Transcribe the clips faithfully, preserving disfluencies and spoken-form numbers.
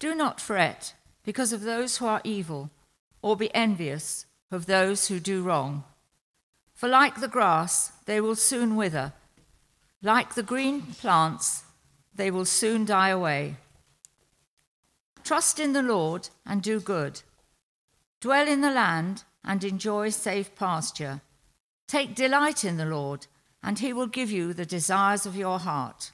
Do not fret because of those who are evil, or be envious of those who do wrong. For like the grass, they will soon wither. Like the green plants, they will soon die away. Trust in the Lord and do good. Dwell in the land and enjoy safe pasture. Take delight in the Lord, and he will give you the desires of your heart.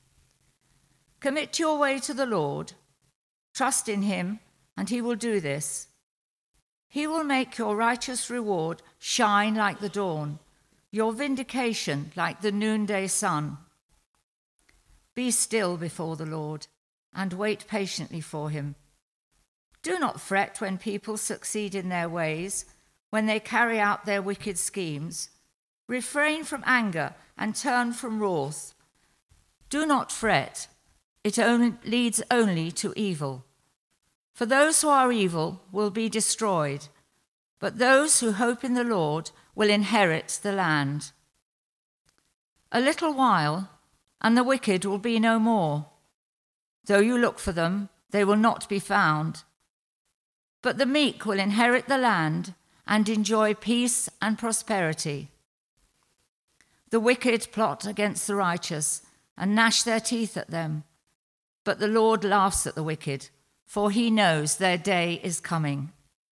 Commit your way to the Lord. Trust in him, and he will do this. He will make your righteous reward shine like the dawn, your vindication like the noonday sun. Be still before the Lord and wait patiently for him. Do not fret when people succeed in their ways, when they carry out their wicked schemes. Refrain from anger and turn from wrath. Do not fret. It only leads only to evil. For those who are evil will be destroyed, but those who hope in the Lord will inherit the land. A little while, and the wicked will be no more. Though you look for them, they will not be found. But the meek will inherit the land and enjoy peace and prosperity. The wicked plot against the righteous and gnash their teeth at them. But the Lord laughs at the wicked, for he knows their day is coming.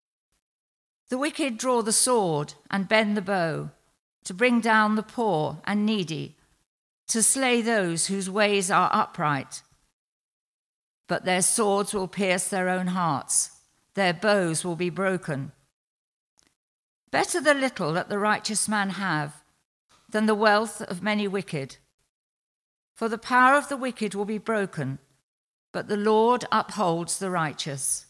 The wicked draw the sword and bend the bow, to bring down the poor and needy, to slay those whose ways are upright. But their swords will pierce their own hearts, their bows will be broken. Better the little that the righteous man have than the wealth of many wicked. For the power of the wicked will be broken, but the Lord upholds the righteous.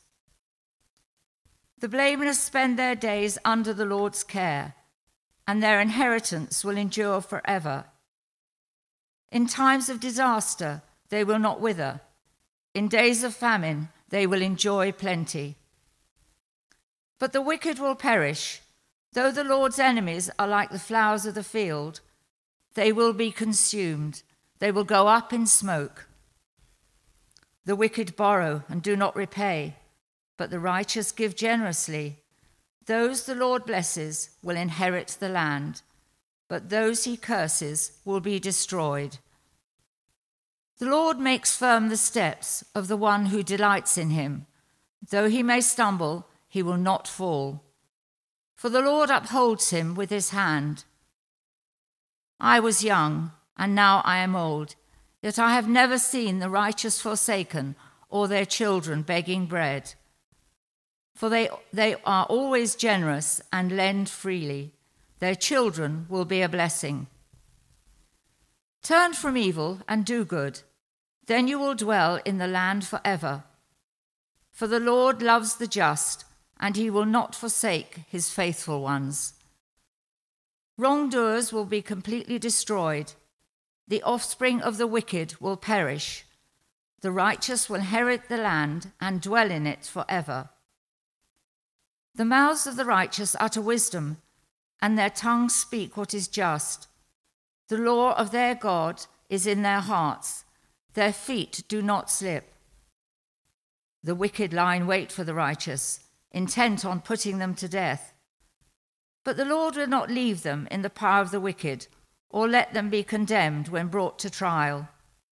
The blameless spend their days under the Lord's care, and their inheritance will endure forever. In times of disaster, they will not wither. In days of famine, they will enjoy plenty. But the wicked will perish. Though the Lord's enemies are like the flowers of the field, they will be consumed. They will go up in smoke. The wicked borrow and do not repay, but the righteous give generously. Those the Lord blesses will inherit the land, but those he curses will be destroyed. The Lord makes firm the steps of the one who delights in him. Though he may stumble, he will not fall. For the Lord upholds him with his hand. I was young, and now I am old, yet I have never seen the righteous forsaken or their children begging bread. For they, they are always generous and lend freely. Their children will be a blessing. Turn from evil and do good. Then you will dwell in the land forever. For the Lord loves the just, and he will not forsake his faithful ones. Wrongdoers will be completely destroyed. The offspring of the wicked will perish. The righteous will inherit the land and dwell in it forever. The mouths of the righteous utter wisdom, and their tongues speak what is just. The law of their God is in their hearts. Their feet do not slip. The wicked lie in wait for the righteous, intent on putting them to death. But the Lord will not leave them in the power of the wicked, or let them be condemned when brought to trial.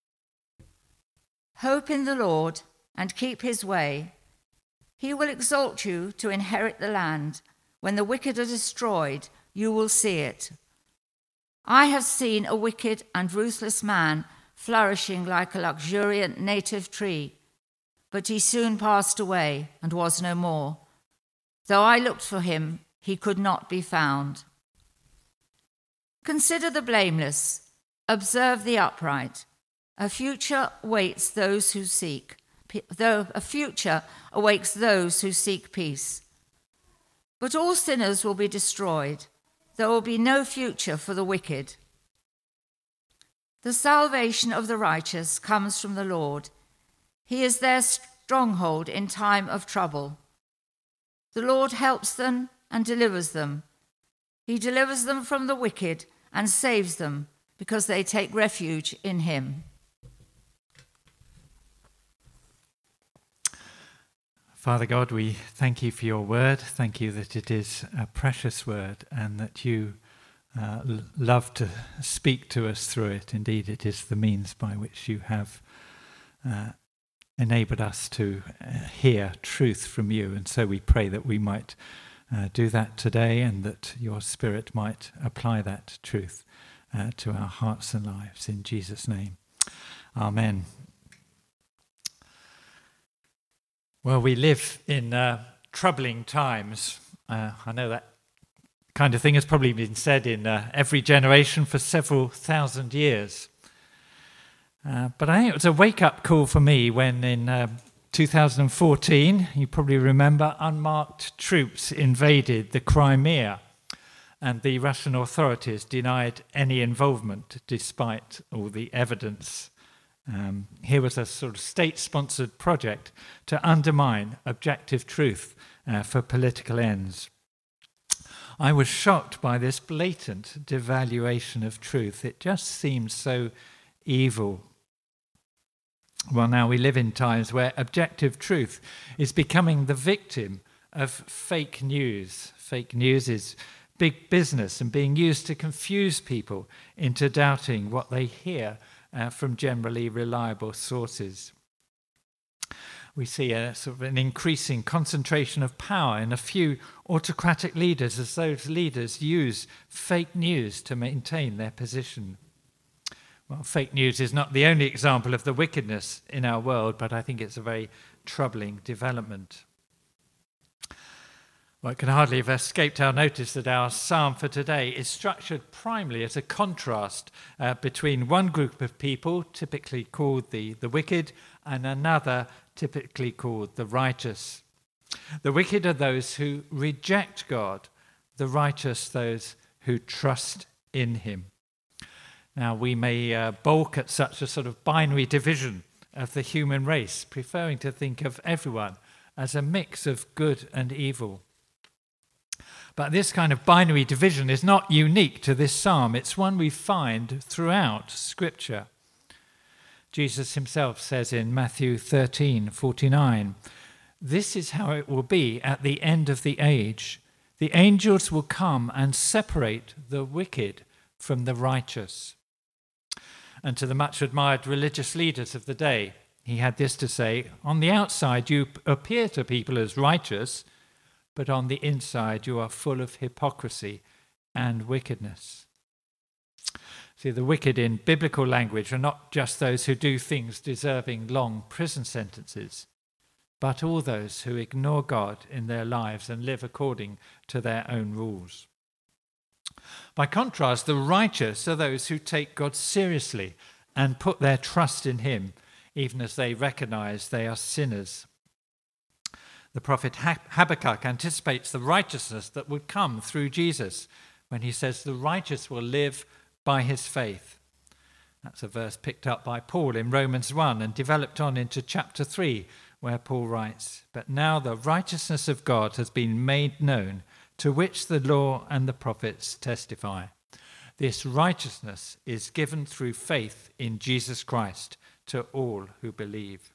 Hope in the Lord and keep his way. He will exalt you to inherit the land. When the wicked are destroyed, you will see it. I have seen a wicked and ruthless man flourishing like a luxuriant native tree, but he soon passed away and was no more. Though I looked for him, he could not be found. Consider the blameless, observe the upright. A future awaits those who seek, though a future awaits those who seek peace. But all sinners will be destroyed. There will be no future for the wicked. The salvation of the righteous comes from the Lord. He is their stronghold in time of trouble. The Lord helps them and delivers them. He delivers them from the wicked and saves them because they take refuge in him. Father God, we thank you for your word. Thank you that it is a precious word and that you uh, l- love to speak to us through it. Indeed, it is the means by which you have uh, enabled us to uh, hear truth from you. And so we pray that we might uh, do that today and that your Spirit might apply that truth uh, to our hearts and lives. In Jesus' name, amen. Well, we live in uh, troubling times. Uh, I know that kind of thing has probably been said in uh, every generation for several thousand years. Uh, but I think it was a wake-up call for me when in uh, two thousand fourteen, you probably remember, unmarked troops invaded the Crimea and the Russian authorities denied any involvement despite all the evidence. Um, here was a sort of state-sponsored project to undermine objective truth uh, for political ends. I was shocked by this blatant devaluation of truth. It just seems so evil. Well, now we live in times where objective truth is becoming the victim of fake news. Fake news is big business and being used to confuse people into doubting what they hear Uh, from generally reliable sources. We see a sort of an increasing concentration of power in a few autocratic leaders as those leaders use fake news to maintain their position. Well, fake news is not the only example of the wickedness in our world, but I think it's a very troubling development. Well, it can hardly have escaped our notice that our psalm for today is structured primarily as a contrast uh, between one group of people, typically called the, the wicked, and another, typically called the righteous. The wicked are those who reject God, the righteous those who trust in him. Now, we may uh, balk at such a sort of binary division of the human race, preferring to think of everyone as a mix of good and evil. But this kind of binary division is not unique to this psalm. It's one we find throughout Scripture. Jesus himself says in Matthew thirteen forty-nine, "This is how it will be at the end of the age. The angels will come and separate the wicked from the righteous." And to the much admired religious leaders of the day, he had this to say, "On the outside you appear to people as righteous, but on the inside you are full of hypocrisy and wickedness." See, the wicked in biblical language are not just those who do things deserving long prison sentences, but all those who ignore God in their lives and live according to their own rules. By contrast, the righteous are those who take God seriously and put their trust in him, even as they recognize they are sinners. The prophet Habakkuk anticipates the righteousness that would come through Jesus when he says the righteous will live by his faith. That's a verse picked up by Paul in Romans one and developed on into chapter three, where Paul writes, "But now the righteousness of God has been made known, to which the law and the prophets testify. This righteousness is given through faith in Jesus Christ to all who believe."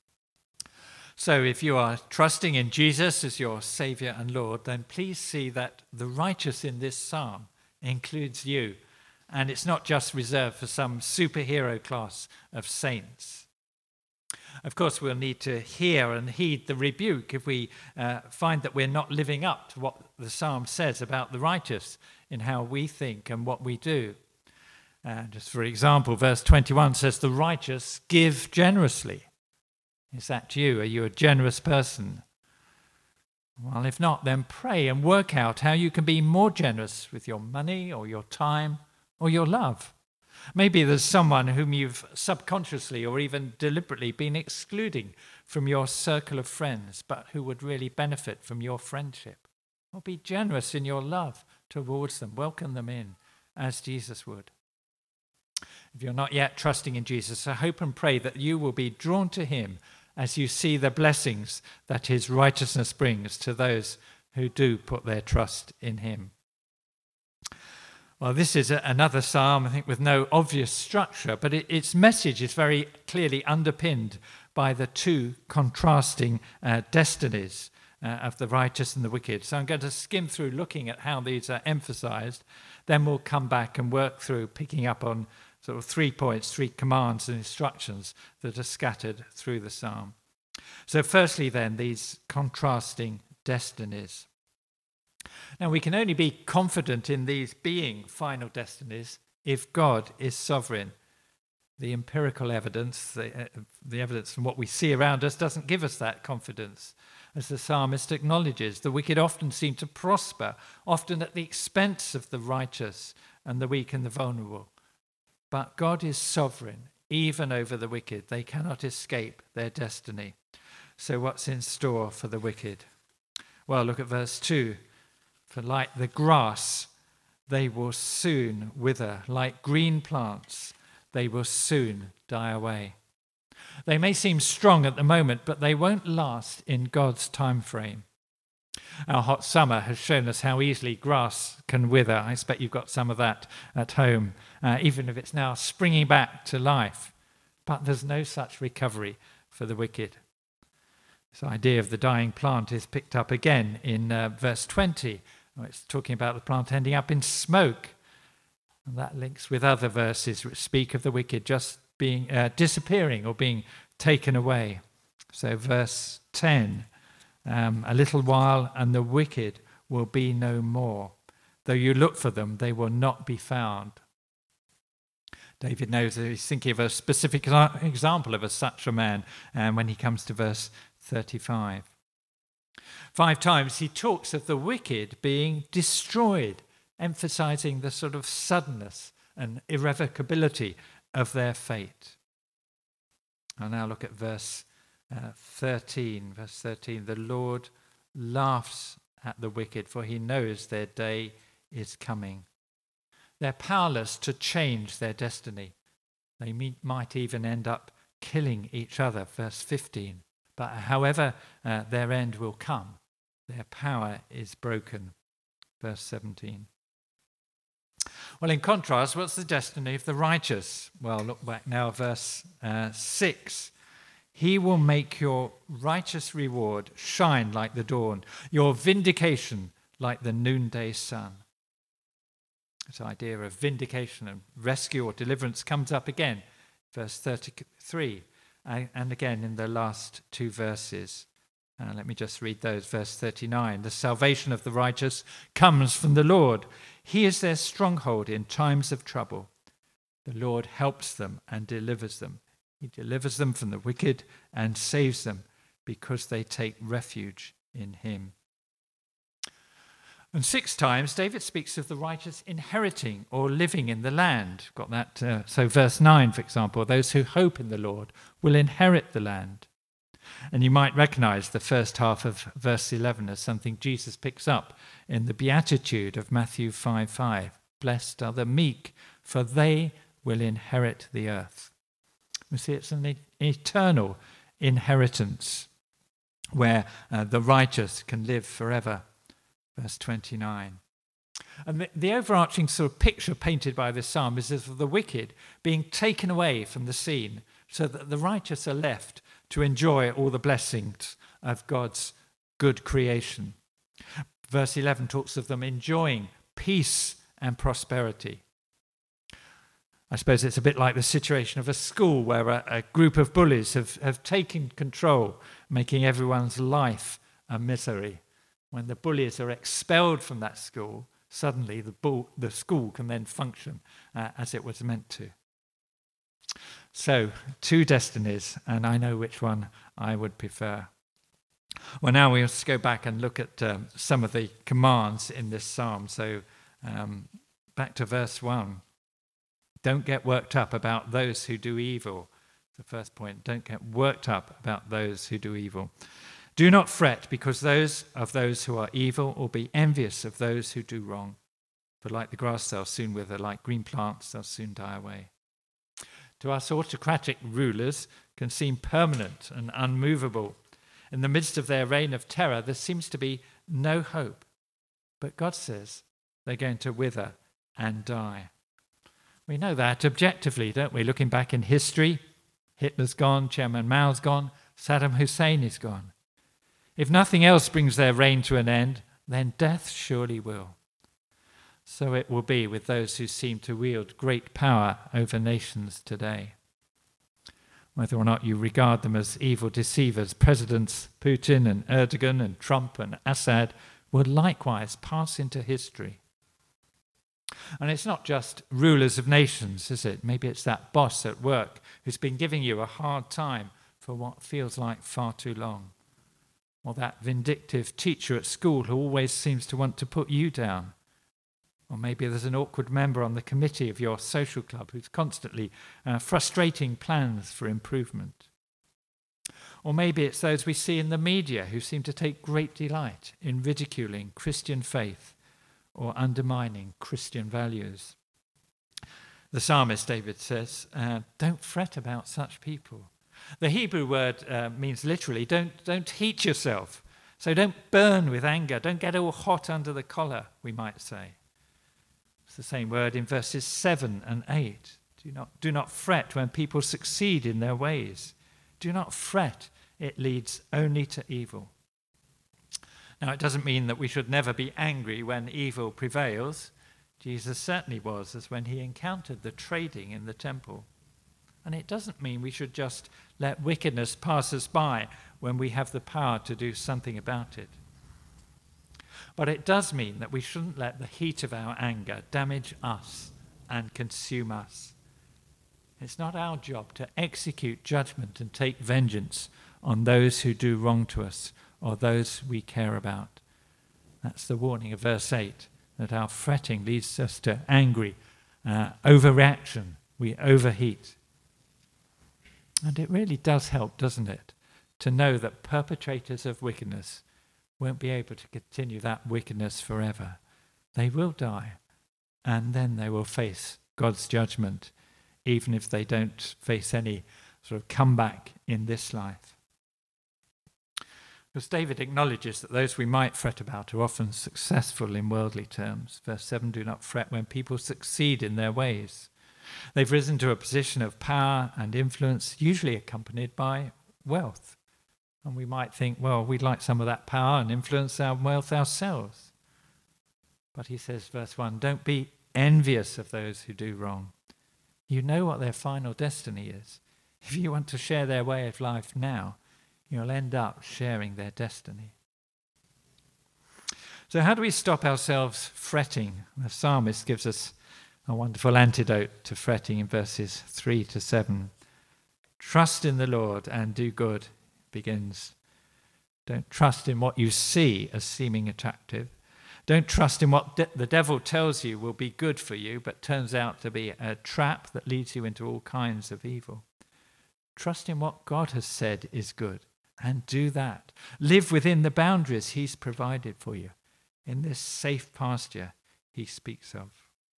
So if you are trusting in Jesus as your Saviour and Lord, then please see that the righteous in this psalm includes you. And it's not just reserved for some superhero class of saints. Of course, we'll need to hear and heed the rebuke if we uh, find that we're not living up to what the psalm says about the righteous in how we think and what we do. Uh, just for example, verse twenty-one says, "The righteous give generously." Is that you? Are you a generous person? Well, if not, then pray and work out how you can be more generous with your money or your time or your love. Maybe there's someone whom you've subconsciously or even deliberately been excluding from your circle of friends, but who would really benefit from your friendship. Well, be generous in your love towards them. Welcome them in as Jesus would. If you're not yet trusting in Jesus, I hope and pray that you will be drawn to him as you see the blessings that his righteousness brings to those who do put their trust in him. Well, this is a, another psalm, I think, with no obvious structure, but it, its message is very clearly underpinned by the two contrasting uh, destinies uh, of the righteous and the wicked. So I'm going to skim through looking at how these are emphasized. Then we'll come back and work through picking up on sort of three points, three commands and instructions that are scattered through the psalm. So firstly then, these contrasting destinies. Now we can only be confident in these being final destinies if God is sovereign. The empirical evidence, the, uh, the evidence from what we see around us doesn't give us that confidence. As the psalmist acknowledges, the wicked often seem to prosper, often at the expense of the righteous and the weak and the vulnerable. But God is sovereign, even over the wicked. They cannot escape their destiny. So what's in store for the wicked? Well, look at verse two. For like the grass, they will soon wither. Like green plants, they will soon die away. They may seem strong at the moment, but they won't last in God's time frame. Our hot summer has shown us how easily grass can wither. I expect you've got some of that at home, uh, even if it's now springing back to life. But there's no such recovery for the wicked. This idea of the dying plant is picked up again in uh, verse twenty. It's talking about the plant ending up in smoke. And that links with other verses which speak of the wicked just being uh, disappearing or being taken away. So verse ten, um, a little while and the wicked will be no more. Though you look for them, they will not be found. David knows that he's thinking of a specific example of a, such a man um, when he comes to verse thirty-five. Five times he talks of the wicked being destroyed, emphasizing the sort of suddenness and irrevocability of their fate. I'll now look at verse uh, thirteen. Verse thirteen, the Lord laughs at the wicked, for he knows their day is coming. They're powerless to change their destiny. They meet, might even end up killing each other, verse fifteen. But however uh, their end will come, their power is broken, verse seventeen. Well, in contrast, what's the destiny of the righteous? Well, look back now, verse uh, six. He will make your righteous reward shine like the dawn, your vindication like the noonday sun. This idea of vindication and rescue or deliverance comes up again, verse thirty-three, and again in the last two verses. Uh, let me just read those. Verse thirty-nine, the salvation of the righteous comes from the Lord. He is their stronghold in times of trouble. The Lord helps them and delivers them. He delivers them from the wicked and saves them because they take refuge in him. And six times, David speaks of the righteous inheriting or living in the land. Got that? Uh, so verse nine, for example, those who hope in the Lord will inherit the land. And you might recognize the first half of verse eleven as something Jesus picks up in the Beatitude of Matthew five five. Blessed are the meek, for they will inherit the earth. We see it's an eternal inheritance where uh, the righteous can live forever. Verse twenty-nine. And the, the overarching sort of picture painted by this psalm is of the wicked being taken away from the scene so that the righteous are left to enjoy all the blessings of God's good creation. Verse eleven talks of them enjoying peace and prosperity. I suppose it's a bit like the situation of a school where a, a group of bullies have, have taken control, making everyone's life a misery. When the bullies are expelled from that school, suddenly the, bull, the school can then function uh, as it was meant to. So, two destinies, and I know which one I would prefer. Well, now we must go back and look at um, some of the commands in this psalm. So, um, back to verse one. Don't get worked up about those who do evil. The first point, don't get worked up about those who do evil. Do not fret because those of those who are evil, or be envious of those who do wrong. For like the grass they'll soon wither, like green plants they'll soon die away. To us, autocratic rulers can seem permanent and unmovable. In the midst of their reign of terror, there seems to be no hope. But God says they're going to wither and die. We know that objectively, don't we? Looking back in history, Hitler's gone, Chairman Mao's gone, Saddam Hussein is gone. If nothing else brings their reign to an end, then death surely will. So it will be with those who seem to wield great power over nations today. Whether or not you regard them as evil deceivers, Presidents Putin and Erdogan and Trump and Assad will likewise pass into history. And it's not just rulers of nations, is it? Maybe it's that boss at work who's been giving you a hard time for what feels like far too long. Or that vindictive teacher at school who always seems to want to put you down. Or maybe there's an awkward member on the committee of your social club who's constantly uh, frustrating plans for improvement. Or maybe it's those we see in the media who seem to take great delight in ridiculing Christian faith or undermining Christian values. The psalmist David says, uh, don't fret about such people. The Hebrew word uh, means literally, don't, don't heat yourself. So don't burn with anger. Don't get all hot under the collar, we might say. It's the same word in verses seven and eight. Do not, do not fret when people succeed in their ways. Do not fret. It leads only to evil. Now, it doesn't mean that we should never be angry when evil prevails. Jesus certainly was, as when he encountered the trading in the temple. And it doesn't mean we should just let wickedness pass us by when we have the power to do something about it. But it does mean that we shouldn't let the heat of our anger damage us and consume us. It's not our job to execute judgment and take vengeance on those who do wrong to us or those we care about. That's the warning of verse eight, that our fretting leads us to angry uh, overreaction. We overheat. And it really does help, doesn't it, to know that perpetrators of wickedness won't be able to continue that wickedness forever. They will die, and then they will face God's judgment, even if they don't face any sort of comeback in this life. Because David acknowledges that those we might fret about are often successful in worldly terms. Verse seven, do not fret when people succeed in their ways. They've risen to a position of power and influence, usually accompanied by wealth. And we might think, well, we'd like some of that power and influence and wealth ourselves. But he says, verse one, don't be envious of those who do wrong. You know what their final destiny is. If you want to share their way of life now, you'll end up sharing their destiny. So how do we stop ourselves fretting? The psalmist gives us a wonderful antidote to fretting in verses three to seven. Trust in the Lord and do good. Begins. Don't trust in what you see as seeming attractive. Don't trust in what de- the devil tells you will be good for you, but turns out to be a trap that leads you into all kinds of evil. Trust in what God has said is good, and do that. Live within the boundaries he's provided for you, in this safe pasture he speaks of.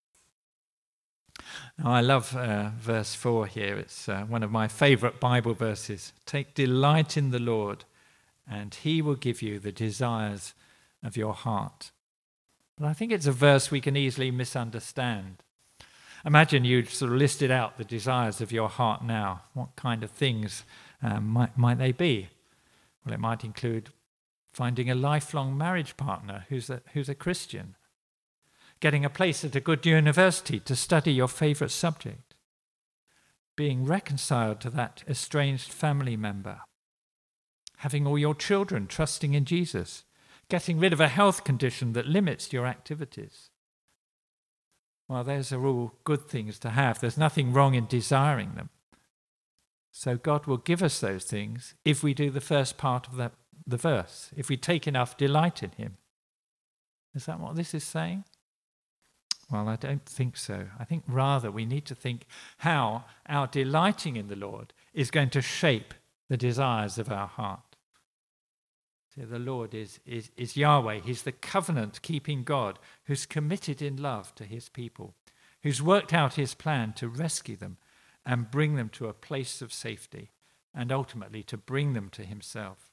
Now, I love uh, verse four here. It's uh, one of my favorite Bible verses. Take delight in the Lord, and he will give you the desires of your heart. But I think it's a verse we can easily misunderstand. Imagine you sort of listed out the desires of your heart now. What kind of things um, might, might they be? Well, it might include finding a lifelong marriage partner who's a, who's a Christian. Getting a place at a good university to study your favorite subject, being reconciled to that estranged family member, having all your children trusting in Jesus, getting rid of a health condition that limits your activities. Well, those are all good things to have. There's nothing wrong in desiring them. So God will give us those things if we do the first part of that, the verse, if we take enough delight in him. Is that what this is saying? Well, I don't think so. I think rather we need to think how our delighting in the Lord is going to shape the desires of our heart. See, the Lord is, is, is Yahweh. He's the covenant-keeping God who's committed in love to his people, who's worked out his plan to rescue them and bring them to a place of safety, and ultimately to bring them to himself.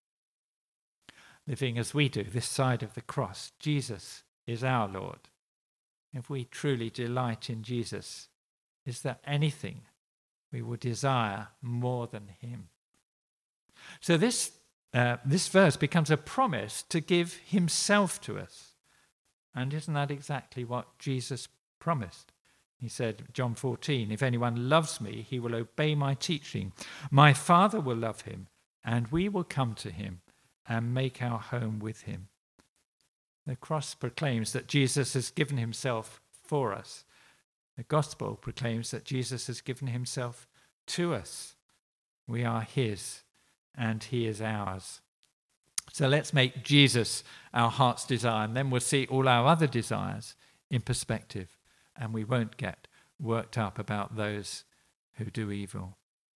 Living as we do this side of the cross, Jesus is our Lord. If we truly delight in Jesus, is there anything We will desire more than him. So this, uh, this verse becomes a promise to give himself to us. And isn't that exactly what Jesus promised? He said, John fourteen, if anyone loves me, he will obey my teaching. My Father will love him, and we will come to him and make our home with him. The cross proclaims that Jesus has given himself for us. The gospel proclaims that Jesus has given himself to us. We are his, and he is ours. So let's make Jesus our heart's desire, and then we'll see all our other desires in perspective, and we won't get worked up about those who do evil.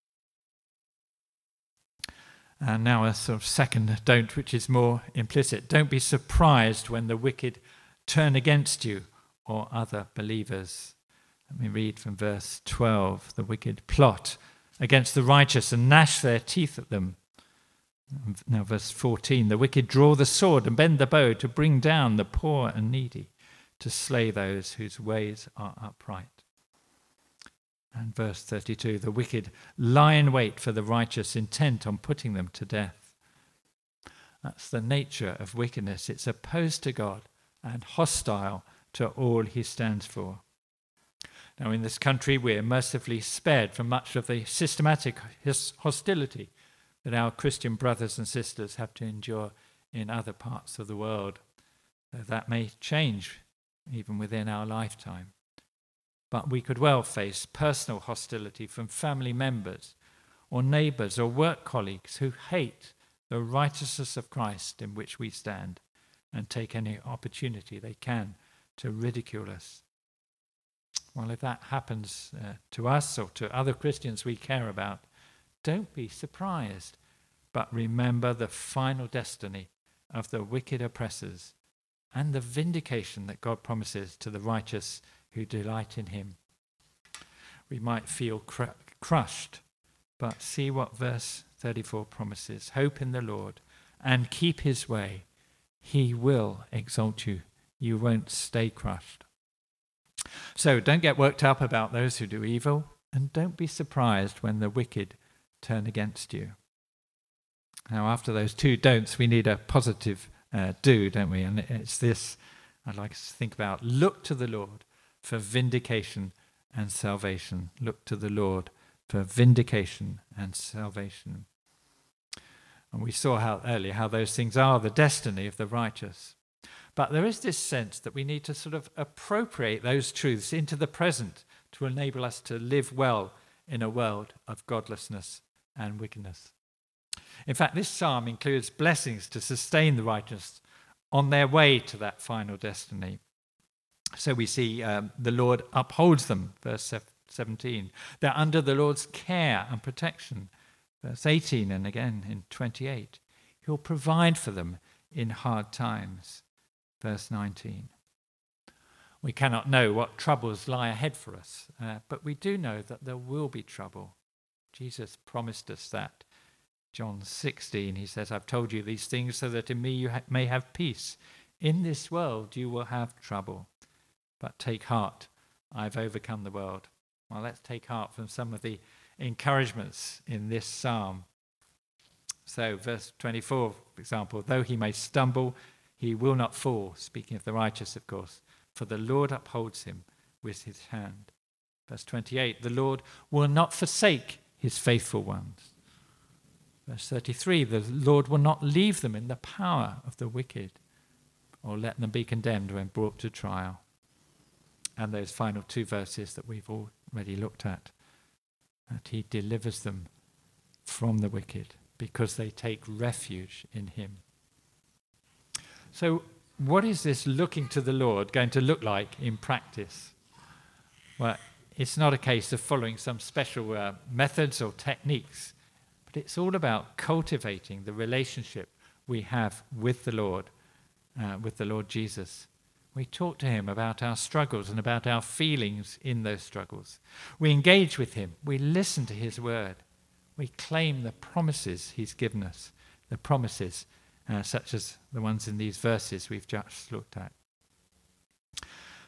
And now a sort of second don't, which is more implicit. Don't be surprised when the wicked turn against you or other believers. Let me read from verse twelve. The wicked plot against the righteous and gnash their teeth at them. Now verse fourteen. The wicked draw the sword and bend the bow to bring down the poor and needy, to slay those whose ways are upright. And verse thirty-two, the wicked lie in wait for the righteous, intent on putting them to death. That's the nature of wickedness. It's opposed to God and hostile to all he stands for. Now in this country we're mercifully spared from much of the systematic hostility that our Christian brothers and sisters have to endure in other parts of the world. That may change even within our lifetime. But we could well face personal hostility from family members or neighbours or work colleagues who hate the righteousness of Christ in which we stand and take any opportunity they can to ridicule us. Well, if that happens uh, to us or to other Christians we care about, don't be surprised, but remember the final destiny of the wicked oppressors and the vindication that God promises to the righteous who delight in him. We might feel cr- crushed, but see what verse thirty-four promises. Hope in the Lord and keep his way. He will exalt you. You won't stay crushed. So don't get worked up about those who do evil, and don't be surprised when the wicked turn against you. Now, after those two don'ts, we need a positive uh, do, don't we? And it's this I'd like us to think about. Look to the Lord for vindication and salvation. Look to the Lord for vindication and salvation. And we saw how earlier how those things are the destiny of the righteous. But there is this sense that we need to sort of appropriate those truths into the present to enable us to live well in a world of godlessness and wickedness. In fact, this psalm includes blessings to sustain the righteous on their way to that final destiny. So we see um, the Lord upholds them, verse seventeen. They're under the Lord's care and protection, verse eighteen, and again in twenty-eight. He'll provide for them in hard times, verse nineteen. We cannot know what troubles lie ahead for us, uh, but we do know that there will be trouble. Jesus promised us that. John sixteen, he says, I've told you these things so that in me you ha- may have peace. In this world you will have trouble, but take heart, I've overcome the world. Well, let's take heart from some of the encouragements in this psalm. So, verse twenty-four, for example, though he may stumble, he will not fall, speaking of the righteous, of course, for the Lord upholds him with his hand. Verse twenty-eight, the Lord will not forsake his faithful ones. Verse thirty-three, the Lord will not leave them in the power of the wicked, or let them be condemned when brought to trial. And those final two verses that we've already looked at, that he delivers them from the wicked because they take refuge in him. So what is this looking to the Lord going to look like in practice? Well, it's not a case of following some special uh, methods or techniques, but it's all about cultivating the relationship we have with the Lord, uh, with the Lord Jesus. We talk to him about our struggles and about our feelings in those struggles. We engage with him. We listen to his word. We claim the promises he's given us, the promises uh, such as the ones in these verses we've just looked at.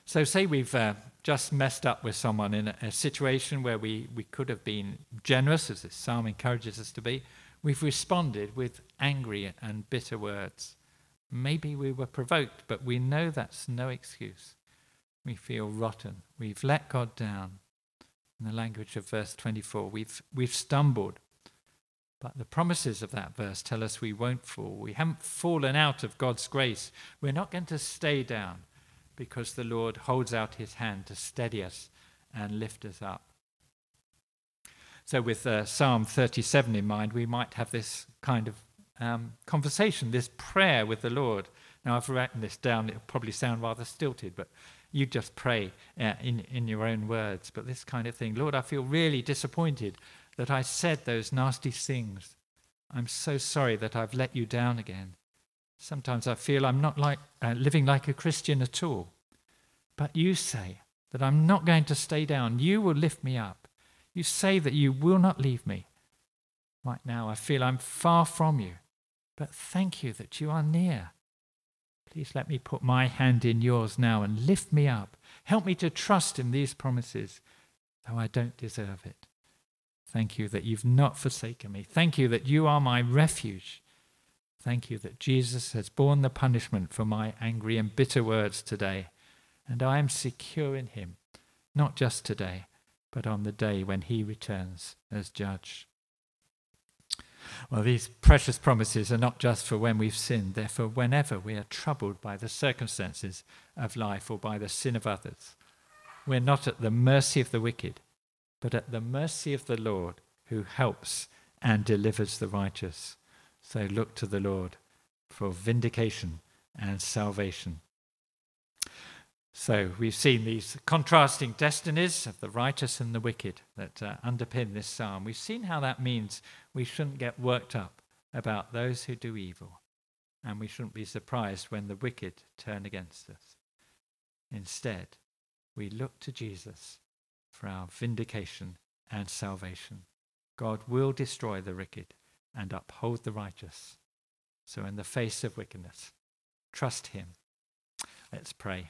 So say we've uh, just messed up with someone in a, a situation where we, we could have been generous, as this psalm encourages us to be. We've responded with angry and bitter words. Maybe we were provoked, but we know that's no excuse. We feel rotten. We've let God down. In the language of verse twenty-four, we've, we've stumbled. But the promises of that verse tell us we won't fall. We haven't fallen out of God's grace. We're not going to stay down because the Lord holds out his hand to steady us and lift us up. So with uh, Psalm thirty-seven in mind, we might have this kind of um, conversation, this prayer with the Lord. Now, I've written this down. It'll probably sound rather stilted, but you just pray uh, in, in your own words. But this kind of thing, Lord, I feel really disappointed that I said those nasty things. I'm so sorry that I've let you down again. Sometimes I feel I'm not like uh, living like a Christian at all. But you say that I'm not going to stay down. You will lift me up. You say that you will not leave me. Right now I feel I'm far from you, but thank you that you are near. Please let me put my hand in yours now and lift me up. Help me to trust in these promises, though I don't deserve it. Thank you that you've not forsaken me. Thank you that you are my refuge. Thank you that Jesus has borne the punishment for my angry and bitter words today, and I am secure in him, not just today, but on the day when he returns as judge. Well, these precious promises are not just for when we've sinned, they're for whenever we are troubled by the circumstances of life or by the sin of others. We're not at the mercy of the wicked, but at the mercy of the Lord, who helps and delivers the righteous. So look to the Lord for vindication and salvation. So we've seen these contrasting destinies of the righteous and the wicked that uh, underpin this psalm. We've seen how that means we shouldn't get worked up about those who do evil, and we shouldn't be surprised when the wicked turn against us. Instead, we look to Jesus for our vindication and salvation. God will destroy the wicked and uphold the righteous. So in the face of wickedness, trust him. Let's pray.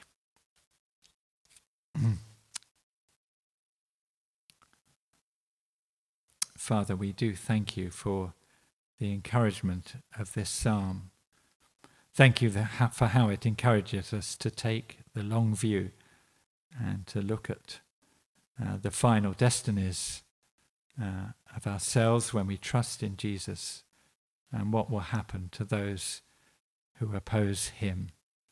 Father, we do thank you for the encouragement of this psalm. Thank you for how it encourages us to take the long view and to look at uh, the final destinies uh, of ourselves when we trust in Jesus and what will happen to those who oppose him.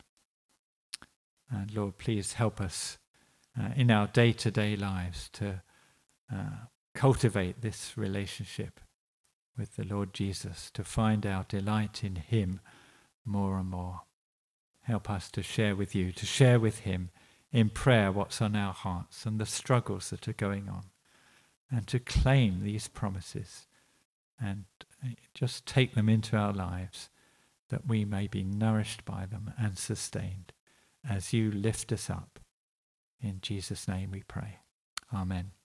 And Lord, please help us Uh, in our day-to-day lives to uh, cultivate this relationship with the Lord Jesus, to find our delight in him more and more. Help us to share with you, to share with him in prayer what's on our hearts and the struggles that are going on, and to claim these promises and just take them into our lives that we may be nourished by them and sustained as you lift us up. In Jesus' name we pray. Amen.